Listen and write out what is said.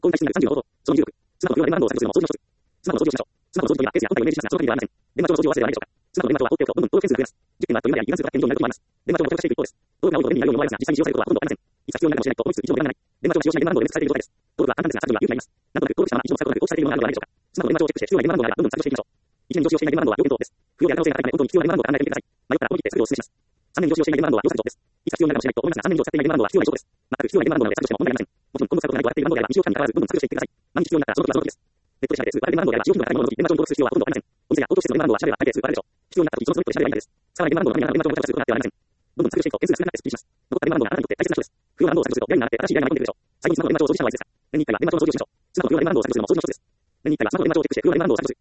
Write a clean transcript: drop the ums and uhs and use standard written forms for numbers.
こういった質問が30のこと、その入力、スマホの電話番号を削除するのを掃除の一つ。スマホの掃除をしましょう。スマホの掃除にはケースや本体をイメージしたその時にはありません。電話帳の掃除を忘れてはないでしょうか。スマホの電話帳は放っておくとどんどん登録件数が増えます。10件はあっという間で油断すると100件以上になることもあります。電話帳を超過していく一方です。登録が多いと便利になるように思われますが、実際に使用されることはほとんどありません。いつ必要になるかもしれないと思いつつ一度も出られない。電話帳を使用しない電話番号で連絡されている状態です。登録は簡単ですが削除には勇気がいります。なんとなく登録者は以上の作業が放置されているものがあるのではないでしょうか。スマホの電話帳をチェックして必要な電話番号があればどんどん削除していきましょう。一年以上使用していない電話番号は要検討です。不要である可能性が高いので本当に必要な電話番号を考えてみてください。迷ったら思い切って削除をお勧めします。3年以上使用していない電話番号は要参照です。いつか必要になるかもしれないと思いますが、3年以上使っていない電話番号は必要な証拠です。全く必要な電話番号なので削除しても問題ありません。もちろん今度使うことがないと笑っている番号であれば日常期間に関わらずどんどん削除していってください。毎日必要になったらその時はその時です。ネットで調べてスーパーで電話番号であれば使用頻度が高いものの時電話帳に登録する必要はほとんどありません。お店や公共施設の電話番号は調べれば大抵スーパーでしょう。必要になった時そのスマホで調べればいいのです。使わない電話番号のみなら電話帳を超過することがあってはなりません。どんどん削除していくと件数が少なくなってスッキリします。残った電話番号があなたにとって大切な人です。不要な番号を削除すると嫌になって新しい依頼が舞い込んでくるでしょう。最後にスマホの電話帳を掃除したのはいつですか。年に1回は電話帳の掃除をしましょう。スマホの不要な電話番号を削除するのも掃除の一つです。年に1回はスマホの電話帳をチェックして不要な電話番号を削除する。